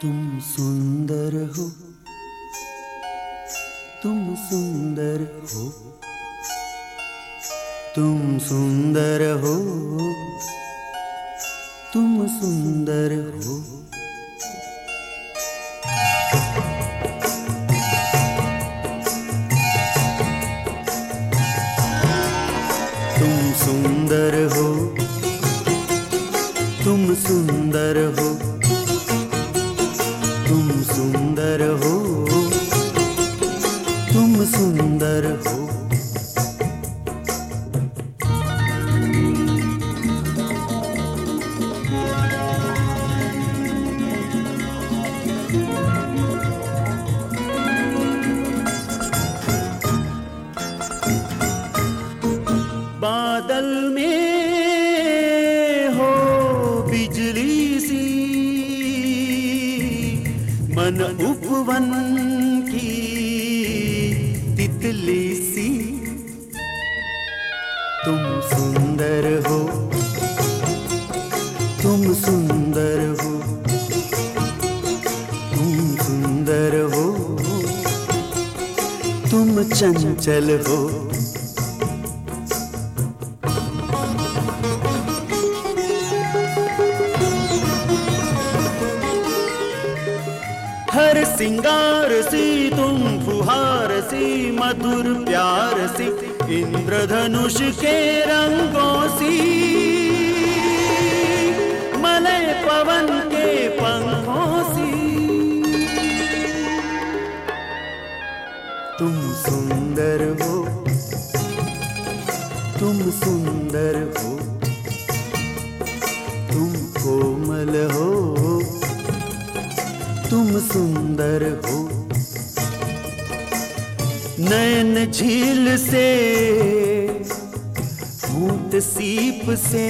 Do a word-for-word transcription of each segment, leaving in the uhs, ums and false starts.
तुम सुंदर हो, तुम सुंदर हो, तुम सुंदर हो, तुम सुंदर हो। तुम सुंदर हो, तुम सुंदर हो, तुम सुंदर हो, तुम सुंदर हो। बादल में हो बिजली सी, मन उपवन की तितली सी। तुम सुंदर हो, तुम सुंदर हो, तुम सुंदर हो, तुम चंचल हो। हर सिंगार सी तुम फुहार सी, मधुर प्यार सी, इंद्रधनुष के रंगों सी, मलय पवन के पंखों सी। तुम सुंदर हो, तुम सुंदर हो, तुम कोमल हो, तुम सुंदर हो। नयन झील से, होंठ सीप से,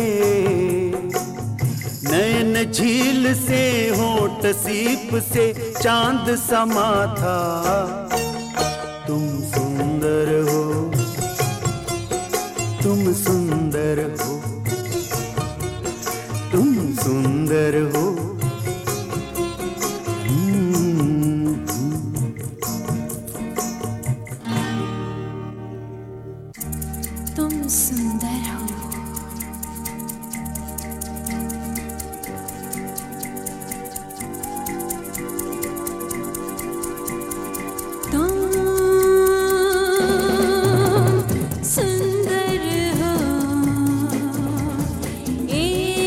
नयन झील से, होंठ सीप से चांद समा था। तुम सुंदर हो, तुम सुंदर हो, तुम सुंदर हो। तुम सुंदर हो, तुम सुंदर हो, ए,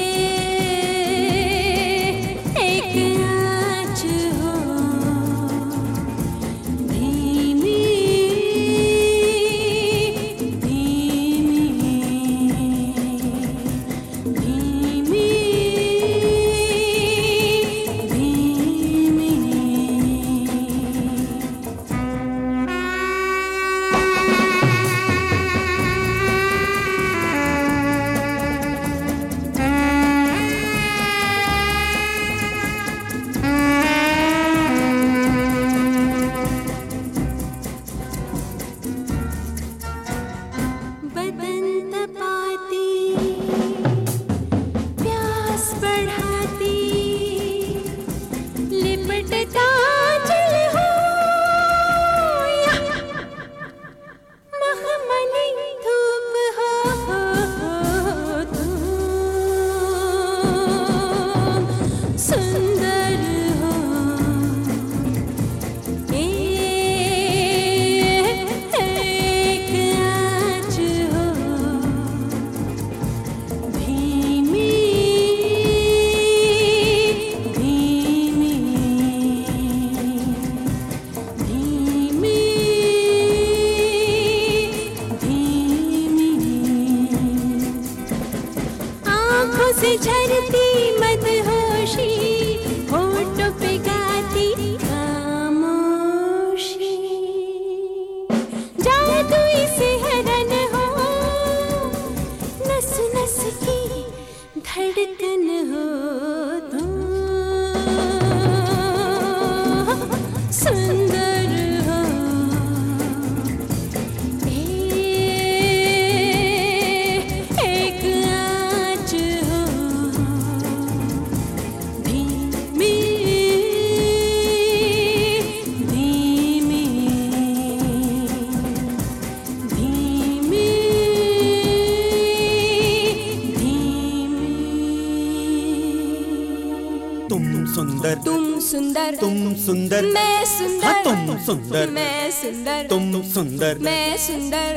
एक आँच हो, धीमी से झरती मदहोशी, होठों पे गाती खामोशी। जादू इसे हरन हो, नस नस की धड़कन हो। तुम सुंदर हो, एक आँच हो, धीमी तुम सुंदर तुम सुंदर तुम सुंदर मैं सुंदर हाँ तुम सुंदर मैं सुंदर तुम सुंदर मैं सुंदर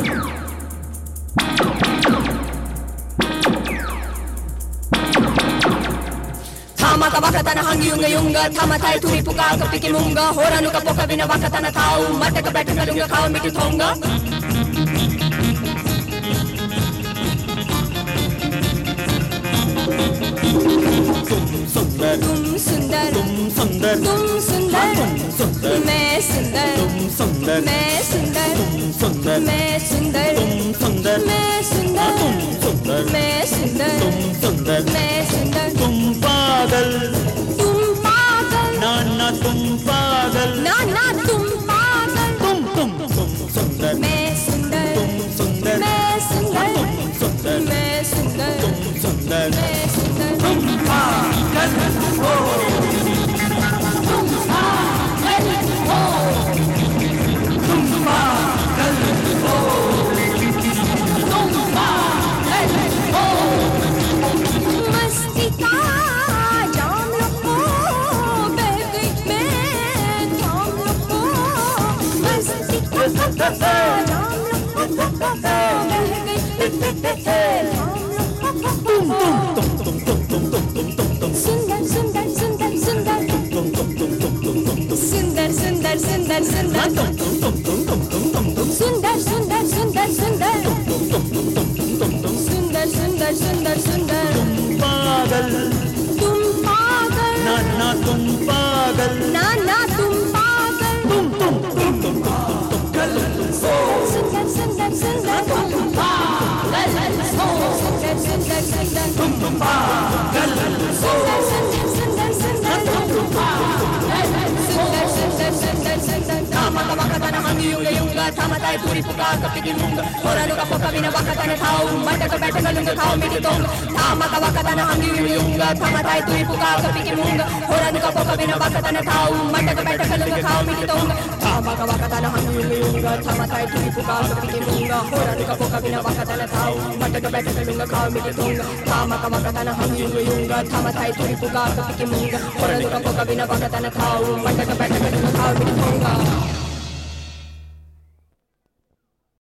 Tamata wakatana hangi yunga yunga Tamatai turi puka kapiki munga Horanu ka poka vina wakatana tau Mata ka beta kalunga kawa miki tonga तुम सुंदर तुम सुंदर तुम सुंदर तुम सुंदर तुम सुंदर मैं सुंदर तुम सुंदर मैं सुंदर तुम सुंदर मैं सुंदर तुम सुंदर मैं सुंदर तुम सुंदर मैं सुंदर तुम सुंदर मैं सुंदर तुम पागल तुम पागल ना ना तुम पागल ना ना तुम पागल तुम तुम तुम सुंदर मैं सुंदर तुम सुंदर मैं सुंदर तुम सुंदर मैं सुंदर तुम सुंदर मैं सुंदर तुम पागल हो तुम पागल हो तुम पागल हो तुम पागल हो मस्ती का जाम लो बह गई मैं थाम लो मस्ती का जाम लो बह गई तुम तुम तुम तुम तुम तुम तुम तुम तुम सुंदर सुंदर सुंदर सुंदर तुम तुम तुम तुम तुम तुम तुम सुंदर सुंदर सुंदर सुंदर तुम तुम तुम तुम तुम तुम तुम तुम सुंदर सुंदर सुंदर सुंदर तुम तुम तुम तुम तुम तुम सुंदर सुंदर सुंदर सुंदर तुम पागल तुम पागल ना ना तुम पागल ना ना तुम पागल तुम तुम तुम तुम तुम तुम कल सुंदर सुंदर सुंदर तुम पागल सुंदर सुंदर सुंदर तुम तुम पागल सुंदर सुंदर सुंदर सुंदर तुम पागल सुंदर सुंदर सुंदर सुंदर Tamata wakatana hangi yunga yunga Tamatai turi puka kapiki munga Horanu ka poka vina wakatana tau Mata ka beta kalunga kawa miki tonga Tamata wakatana hangi yunga yunga Tamatai turi puka kapiki munga Horanu ka poka vina wakatana tau Mata ka beta kalunga kawa miki tonga Tamata wakatana hangi yunga yunga Tamatai turi puka kapiki munga Horanu ka poka vina wakatana tau Mata ka beta kalunga kawa miki tonga Tamata wakatana hangi yunga yunga Tamatai turi puka kapiki munga Horanu ka poka vina wakatana tau Mata ka beta kalunga kawa miki tonga